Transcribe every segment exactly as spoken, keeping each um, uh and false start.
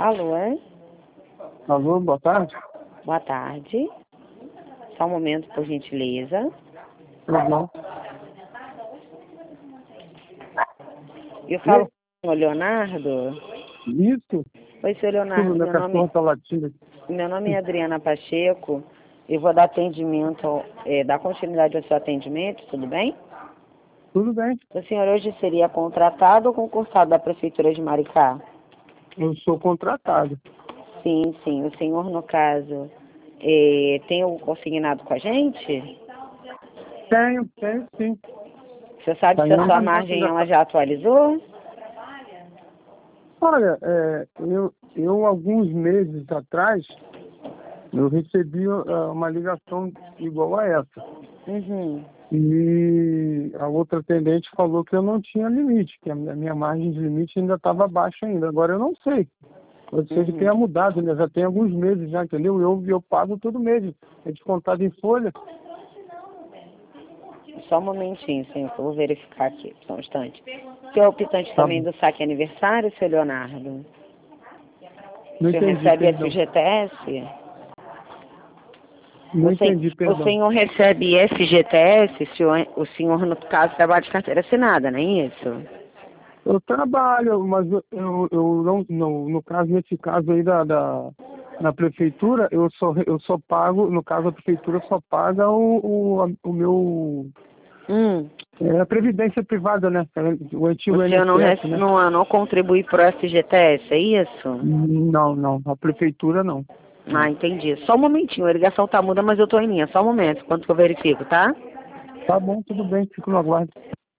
Alô, é? Alô, boa tarde. Boa tarde. Só um momento, por gentileza. Uhum. Eu falo com o senhor Leonardo. Isso? Oi, senhor Leonardo. Tudo, minha Meu cachorra nome, tá latindo. meu nome é Adriana Pacheco. Eu vou dar atendimento, é, dar continuidade ao seu atendimento, tudo bem? Tudo bem. O senhor hoje seria contratado ou concursado da Prefeitura de Maricá? Eu sou contratado. Sim, sim. O senhor, no caso, é, tem o consignado com a gente? Tenho, tenho sim. Você sabe se a sua margem ela já atualizou? Olha, é, eu, eu alguns meses atrás, eu recebi uh, uma ligação igual a essa. Uhum. E a outra atendente falou que eu não tinha limite, que a minha, minha margem de limite ainda estava baixa ainda. Agora eu não sei. Pode ser que Uhum. tenha mudado, né? Já tem alguns meses já, entendeu? Eu, eu pago todo mês. É descontado em folha. Só um momentinho, senhor, que eu vou verificar aqui, só um instante. O senhor é optante Tá também bom. do saque aniversário, seu Leonardo? Não O senhor entendi, recebe perdão. F G T S? Não O, sen entendi, o perdão. senhor recebe F G T S? O senhor, o senhor, no caso, trabalha de carteira assinada, não é isso? Eu trabalho, mas eu, eu, eu não, no, no caso, nesse caso aí da, da na prefeitura, eu só, eu só pago, no caso a prefeitura só paga o, o, a- o meu, Hum. é, a previdência privada, né? O O antigo senhor não, rece- I N S S, né? não, não contribui para o F G T S, é isso? Não, não, a prefeitura não. Ah, Não. entendi. Só um momentinho, a ligação tá muda, mas eu tô em linha. Só um momento, enquanto que eu verifico, tá? Tá bom, tudo bem, fico no aguardo.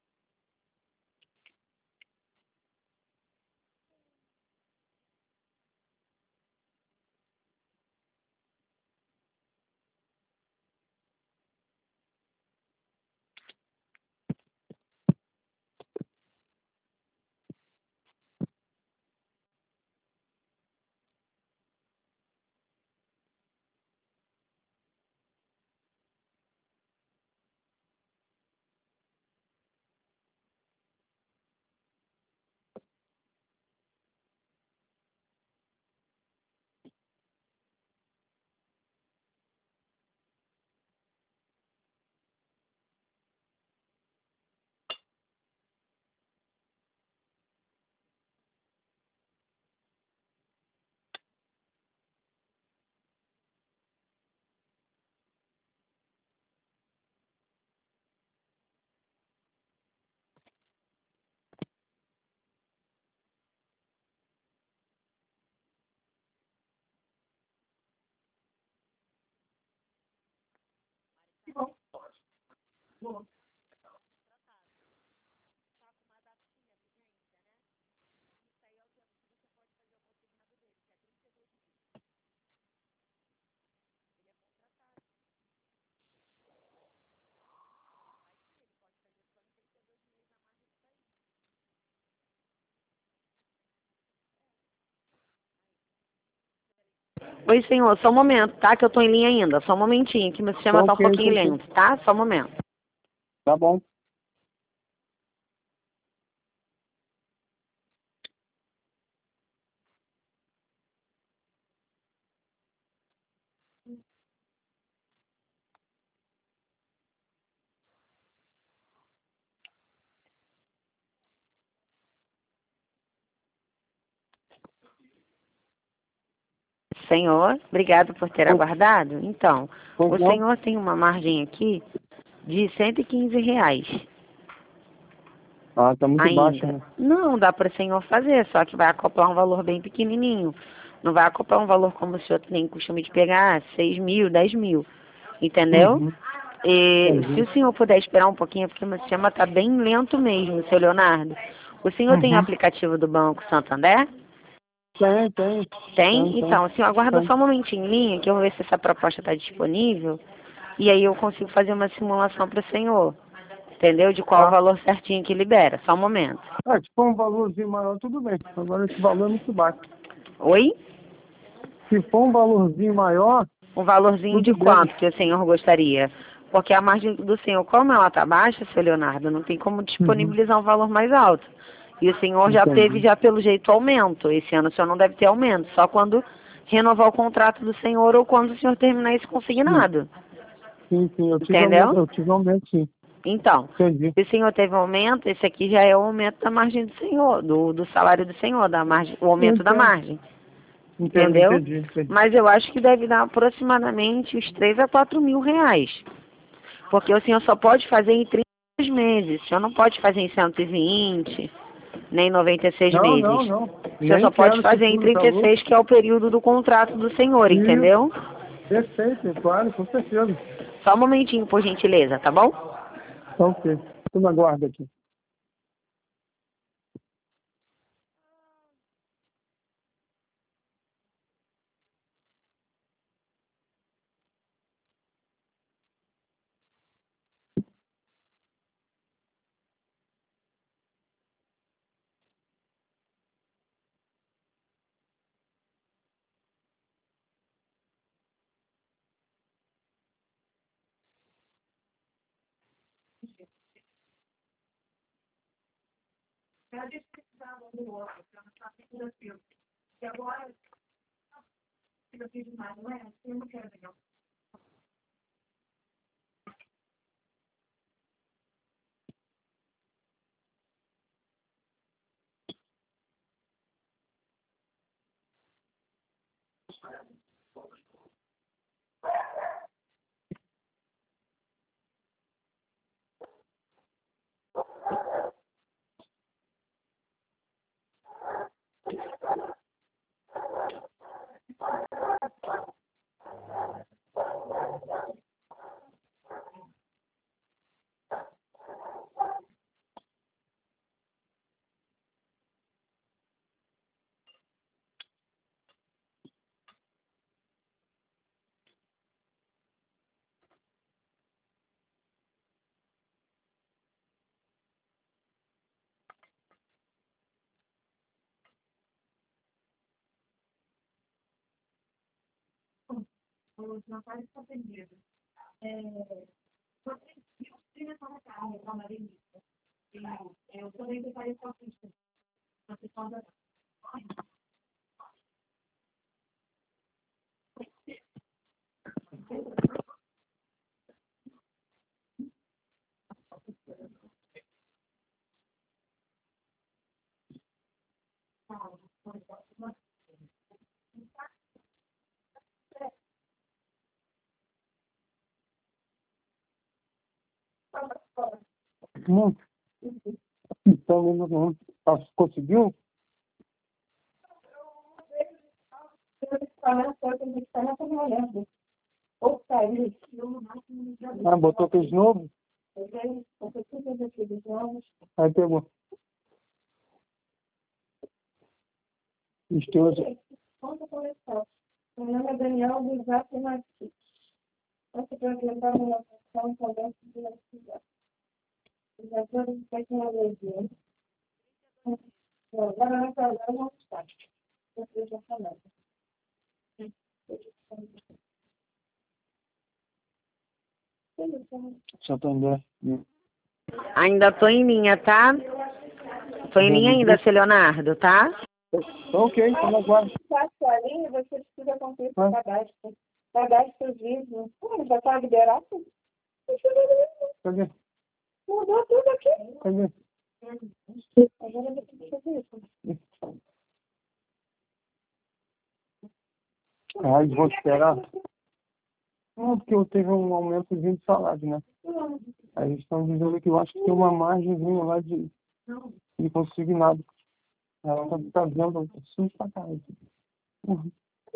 Oi, senhor, só um momento, tá? Que eu tô em linha ainda. Só um momentinho, que meu sistema tá um Ok, pouquinho ok. lento, tá? Só um momento. Tá bom. Senhor, obrigado por ter Pois, aguardado. Então, pois o não? senhor tem uma margem aqui de cento e quinze reais Ah, tá muito baixo, ainda. né? Não, dá para o senhor fazer, só que vai acoplar um valor bem pequenininho. Não vai acoplar um valor como o senhor tem costume de pegar, seis mil, dez mil. Entendeu? Uhum. E se Entendi. o senhor puder esperar um pouquinho, porque o meu sistema está bem lento mesmo, seu Leonardo. O senhor tem Uhum. aplicativo do Banco Santander? Tem, tem. Tem, Tem? tem. Então, o senhor aguarda Tem. só um momentinho em linha, que eu vou ver se essa proposta está disponível. E aí eu consigo fazer uma simulação para o senhor. Entendeu? De qual o Tá. valor certinho que libera. Só um momento. Ah, se for um valorzinho maior, tudo bem. Agora esse valor é muito baixo. Oi? Se for um valorzinho maior, Um valorzinho de tudo bem. quanto que o senhor gostaria? Porque a margem do senhor, como ela está baixa, seu Leonardo, não tem como Uhum. disponibilizar um valor mais alto. E o senhor já Entendi. teve, já pelo jeito, aumento. Esse ano o senhor não deve ter aumento, só quando renovar o contrato do senhor ou quando o senhor terminar esse consignado. Sim, sim, eu tive Entendeu? aumento, eu tive aumento, sim. Então, Entendi. se o senhor teve aumento, esse aqui já é o aumento da margem do senhor, do, do salário do senhor, da margem, o aumento da Entendo. margem. Entendo, Entendeu? entendi, entendi. Mas eu acho que deve dar aproximadamente uns três a quatro mil reais. Porque o senhor só pode fazer em trinta meses. O senhor não pode fazer em cento e vinte, nem noventa e seis Não, meses. não, não. O senhor Nem só pode quero isso fazer em tudo, tá trinta e louco? seis, que é o período do contrato do senhor, Isso. entendeu? Perfeito, claro, com certeza. Só um momentinho, por gentileza, tá bom? Tá ok. Estou na guarda aqui. Não. Então, não, não. Ah, conseguiu? Ah, botou aqueles novos? Aí pegou. Estojo. Meu nome é Daniel do Zap Martins. Você pode levar uma função também de atividade. Os atores de tecnologia. Agora na sala não está. Você já falou. Santander. Ainda tô em linha, tá? Tô em linha ainda, seu Leonardo, tá? Ok, estou na guarda. Passa a linha, você precisa cumprir com o cadastro. Cadastro vivo. Pô, já está liberado? Cadê? Mudou tudo aqui. Cadê? Agora eu tenho que fazer isso. Ai, vou esperar. Não, porque eu teve um aumento de salário, né? Aí eles estão dizendo que eu acho que tem uma margemzinha lá de, de consignado. Ela está tá vendo sim pra cá. Uhum.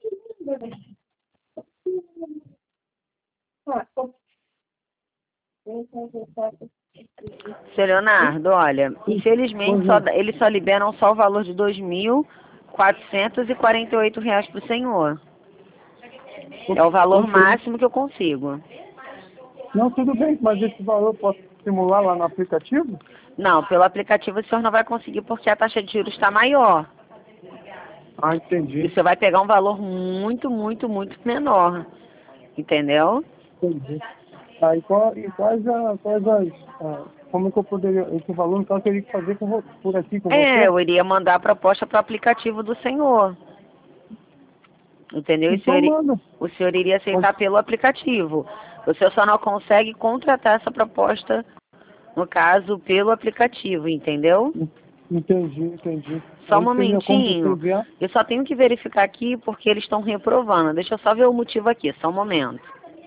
Seu Leonardo, olha, infelizmente só, eles só liberam só o valor de dois mil quatrocentos e quarenta e oito reais para o senhor. É o valor Ok. máximo que eu consigo. Não, tudo bem, mas esse valor eu posso simular lá no aplicativo? Não, pelo aplicativo o senhor não vai conseguir porque a taxa de juros está maior. Ah, E entendi. você vai pegar um valor muito, muito, muito menor. Entendeu? Entendi. Tá, e, qual, e quais, a, quais as... ah, como que eu poderia... Esse valor, então, eu teria que fazer com, vo- por aqui com É, você? eu iria mandar a proposta para o aplicativo do senhor. Entendeu? E o Então senhor, i- manda. o senhor iria Pode- aceitar pelo aplicativo. O senhor só não consegue contratar essa proposta, no caso, pelo aplicativo, entendeu? Entendi, entendi. Só um Aí seria como você momentinho. enviar? Eu só tenho que verificar aqui porque eles estão reprovando. Deixa eu só ver o motivo aqui, só um momento.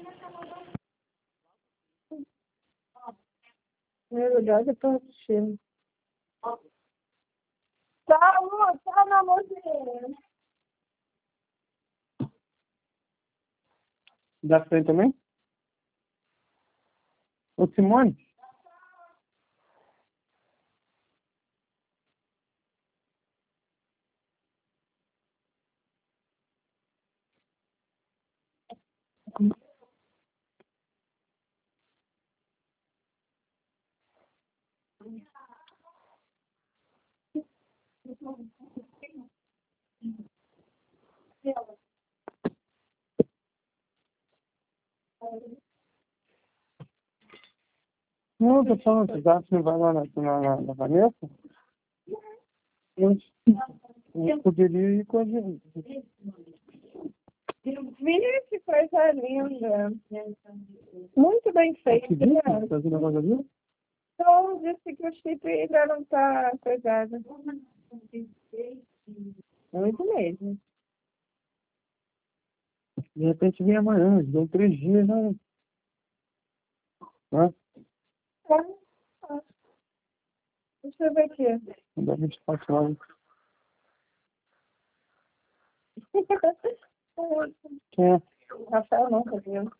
Na verdade, eu tô assistindo. Tá, amor, tá, meu amorzinho. Da frente também? Ô, Simone? Não, eu tô falando, você acha que vai lá na, na, na, na Vanessa? Eu, eu poderia ir com a gente. Vixe, que coisa linda. Muito bem feito, Que dia? né? Tá vendo negócio ali? Então, disse que o chip ainda não tá coisado. Muito mesmo. De repente vem amanhã, deu três dias, né? Né? Tá. Tá. Deixa eu ver aqui. Dá vinte e quatro horas. Quem é? Rafael não, tá vendo?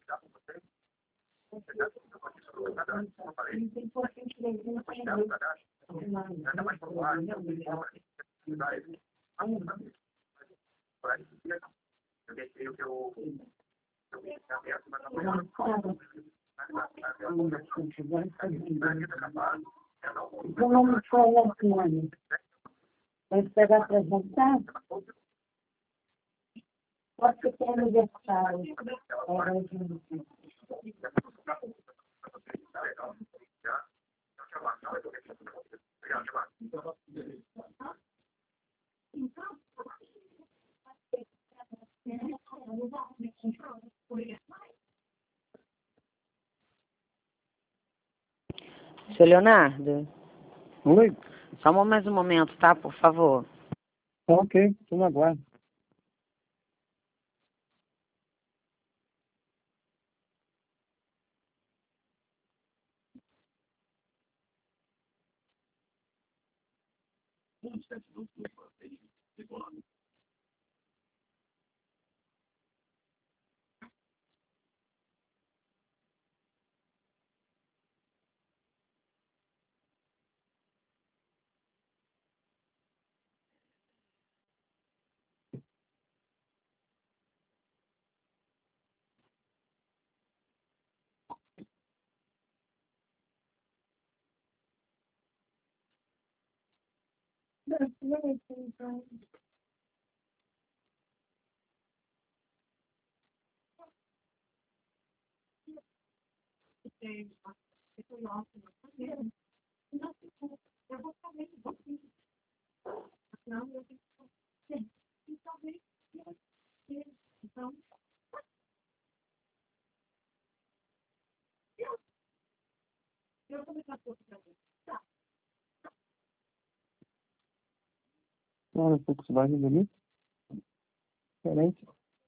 Vamos falar com ele. Vai pegar apresentar? Pode ser que é aniversário. Seu Leonardo, Oi? só um- mais um momento, tá? Por favor. Tá ok, tô na guarda. Olha, um pouco de baixo ali. Diferente.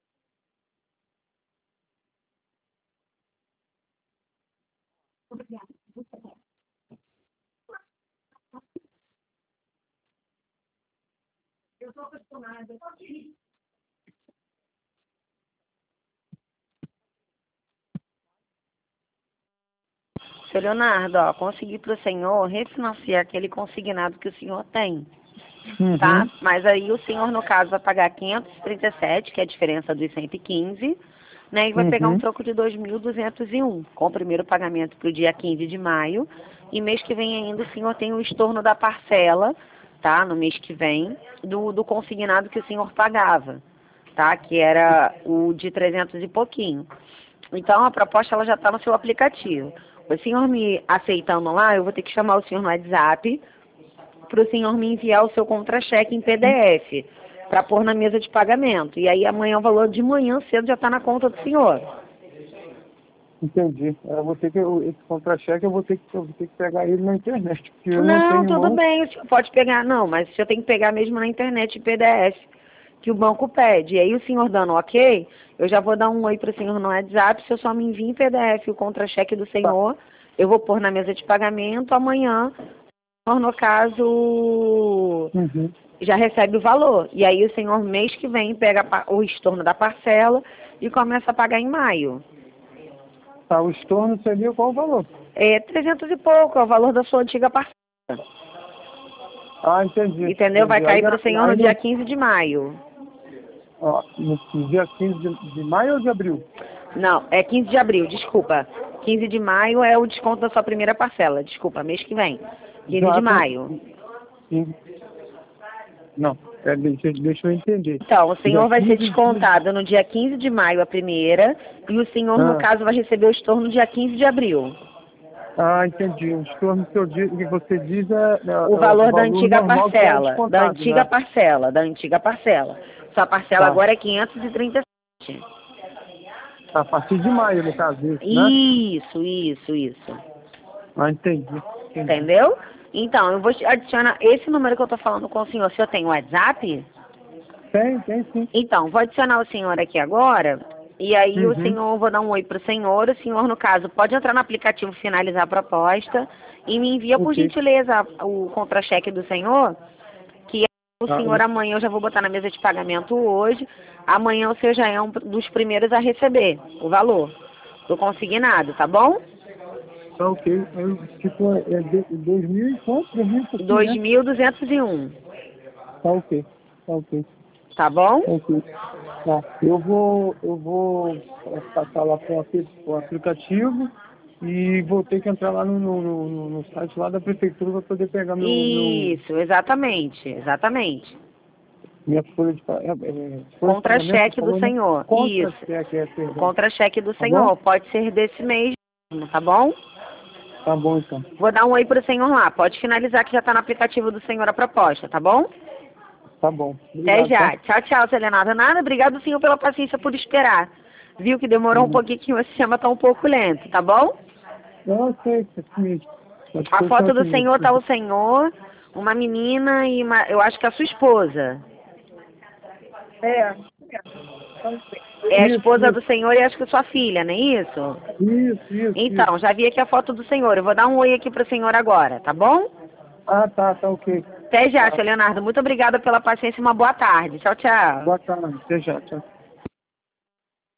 Seu Leonardo, ó, consegui para o senhor refinanciar aquele consignado que o senhor tem, tá? Uhum. Mas aí o senhor, no caso, vai pagar quinhentos e trinta e sete, que é a diferença dos cento e quinze, né? E vai pegar um Uhum. troco de dois mil duzentos e um, com o primeiro pagamento para o dia quinze de maio. E mês que vem ainda o senhor tem o estorno da parcela, tá? No mês que vem, do, do consignado que o senhor pagava, tá? Que era o de trezentos e pouquinho. Então, a proposta ela já está no seu aplicativo. O senhor me aceitando lá, eu vou ter que chamar o senhor no WhatsApp para o senhor me enviar o seu contra-cheque em P D F para pôr na mesa de pagamento. E aí amanhã o valor de manhã cedo já está na conta do senhor. Entendi. Eu vou ter que, eu- esse contra-cheque eu vou ter que, eu vou ter que pegar ele na internet, porque eu não, Não, tenho tudo mão. bem, o senhor pode pegar, não, mas o senhor tem que pegar mesmo na internet em P D F, que o banco pede. E aí o senhor dando ok, eu já vou dar um oi para o senhor no WhatsApp, se eu só me envia em P D F o contra-cheque do senhor, eu vou pôr na mesa de pagamento, amanhã, o senhor, no caso, Uhum. já recebe o valor. E aí o senhor, mês que vem, pega a pa- o estorno da parcela e começa a pagar em maio. Tá, o estorno seria qual o valor? É trezentos e pouco, é o valor da sua antiga parcela. Ah, entendi. Entendeu? Vai Entendi. cair Aí, para o senhor no aí, dia quinze de maio. ó, no, no dia quinze de, de maio ou de abril? Não, é quinze de abril, desculpa. quinze de maio é o desconto da sua primeira parcela. Desculpa, mês que vem. quinze de Exato. maio. Sim. Não, é, deixa, deixa eu entender. Então, o senhor Dia vai ser quinze de- descontado no dia quinze de maio a primeira e o senhor, no Ah. caso, vai receber o estorno no dia quinze de abril. Ah, entendi. O estorno que, eu diz, que você diz é, é O valor da antiga normal que é parcela. Da descontado, antiga né? parcela, da antiga parcela. Sua parcela Tá. agora é quinhentos e trinta e sete. A partir de maio, no caso, isso, né? Isso, isso, isso. Ah, entendi. entendi. Entendeu? Então, eu vou te adicionar esse número que eu tô falando com o senhor. O senhor tem WhatsApp? Tem, tem sim. Então, vou adicionar o senhor aqui agora. E aí Uhum. o senhor, vou dar um oi pro senhor. O senhor, no caso, pode entrar no aplicativo finalizar a proposta e me envia, por Ok. gentileza, o contra-cheque do senhor, que o Ah, senhor eu- amanhã eu já vou botar na mesa de pagamento hoje. Amanhã o senhor já é um dos primeiros a receber o valor do consignado, tá bom? Tá ok. Eu, tipo, é de- dois mil e quanto? Dois mil e pouquinho, dois né? mil duzentos e um, Tá ok. Tá ok. tá bom? Tá ok. Tá. Eu vou, eu vou passar lá para o aplicativo e vou ter que entrar lá no, no, no, no site lá da prefeitura para poder pegar meu, meu, Isso, exatamente, exatamente. minha folha de pa- é, é, folha de Contra-cheque pagamento, do falou, né? senhor. Isso. Contra-cheque, é, O perdão. contra-cheque do Tá senhor bom? pode ser desse mês, tá bom? Tá bom, então. Vou dar um oi pro senhor lá. Pode finalizar que já tá no aplicativo do senhor a proposta, tá bom? Tá bom. Até Obrigado, já. tá? Tchau, tchau, Selenata. Nada, obrigado, senhor, pela paciência por esperar. Viu que demorou um Uhum. pouquinho, que o sistema tá um pouco lento, tá bom? Não, sei, é assim mesmo. As A coisas foto são do assim senhor mesmo. tá o senhor, uma menina e uma, eu acho que é a sua esposa. É. É a Isso, esposa isso. do senhor e acho que sua filha, não é isso? Isso, isso, Então, isso. já vi aqui a foto do senhor. Eu vou dar um oi aqui pro senhor agora, tá bom? Ah, tá, tá ok. Até já, seu Leonardo. Muito obrigada pela paciência e uma boa tarde. Tchau, tchau. Boa tarde. Até já, tchau.